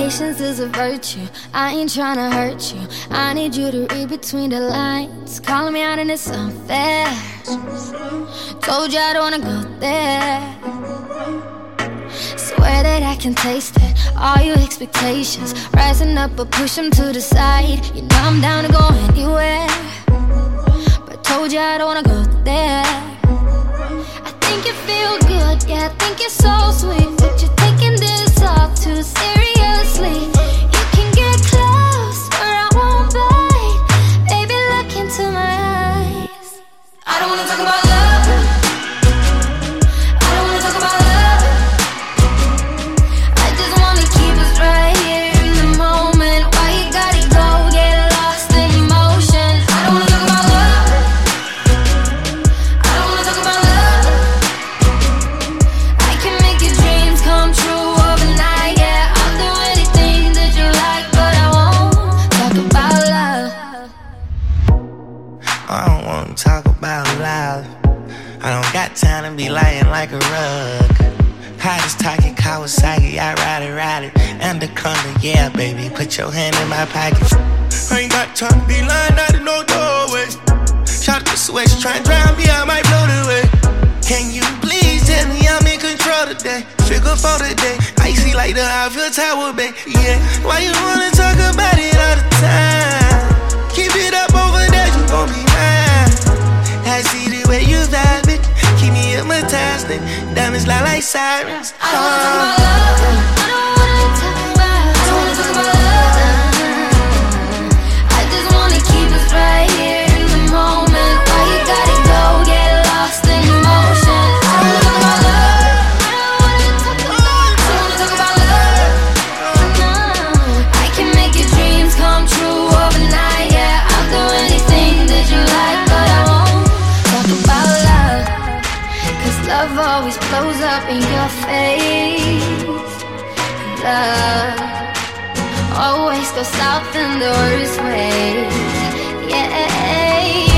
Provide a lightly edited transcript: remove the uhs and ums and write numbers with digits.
patience is a virtue. I ain't tryna hurt you. I need you to read between the lines. Calling me out and it's unfair. Told you I don't wanna go there. Swear that I can taste it. All your expectations rising up, but push them to the side. You know I'm down to go anywhere, but told you I don't wanna go there. I think you feel good, yeah, I think you're so sweet, but you're taking this all too seriously. You can get close, or I won't bite. Baby, look into my eyes. I don't wanna talk about love. I don't wanna talk about love. I just wanna keep us right here in the moment. Why you gotta go get lost in emotion? I don't wanna talk about love. I don't wanna talk about love. I can make your dreams come true overnight, yeah. I'll do anything that you like, but I won't talk about love. I don't wanna talk about love. I don't got time to be lying like a rug. Hottest talking Kawasaki, I ride it. Anaconda, yeah, baby, put your hand in my pocket. I ain't got time to be lying out in no doorway. Shout to Switch, try and drown me, I might blow the way. Can you please tell me I'm in control today? Figure for today, icy like the Eiffel Tower, babe. Yeah, why you wanna talk about it all the time? Keep it up over there, you gon' be mine. I see the way you vibe it, keep me hypnotized. Diamonds lie like sirens. I don't wanna talk about love. I don't wanna talk about love. I just wanna keep us right here in the moment. Why you gotta go get lost in emotion? I don't wanna talk about love. I don't wanna talk about love. No. I can make your dreams come true overnight, yeah. I'll do anything that you like, but I won't talk about love. Cause love always blows up in your face. Love always goes south in the worst way. Yeah.